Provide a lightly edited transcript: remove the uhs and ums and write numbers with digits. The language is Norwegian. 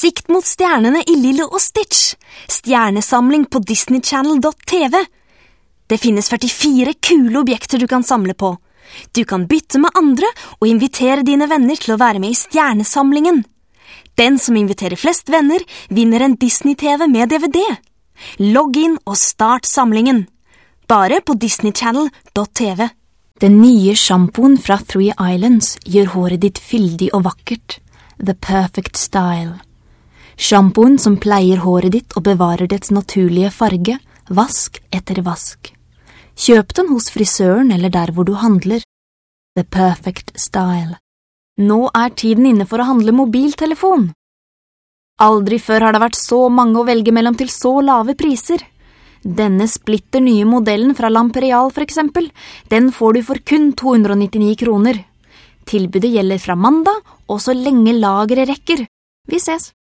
Sikt mot stjernene i Lilo og Stitch. Stjernesamling på disneychannel.tv. Det finnes 44 kule objekter du kan samle på. Du kan bytte med andre og invitere dine venner til å være med i stjernesamlingen. Den som inviterer flest venner, vinner en Disney-TV med DVD. Logg inn og start samlingen. Bare på disneychannel.tv. Den nye shampooen fra 3 Islands gjør håret ditt fyldig og vakkert. The Perfect Style. Shampooen som pleier håret ditt og bevarer dets naturlige farge, vask etter vask. Kjøp den hos frisøren eller der hvor du handler. The Perfect Style. Nå tiden inne for å handle mobiltelefon. Aldri før har det vært så mange å velge mellom til så lave priser. Denne splitter nye modellen fra Lampereal for eksempel, den får du for kun 299 kroner. Tilbudet gjelder fra mandag, og så lenge lageret rekker. Vi ses!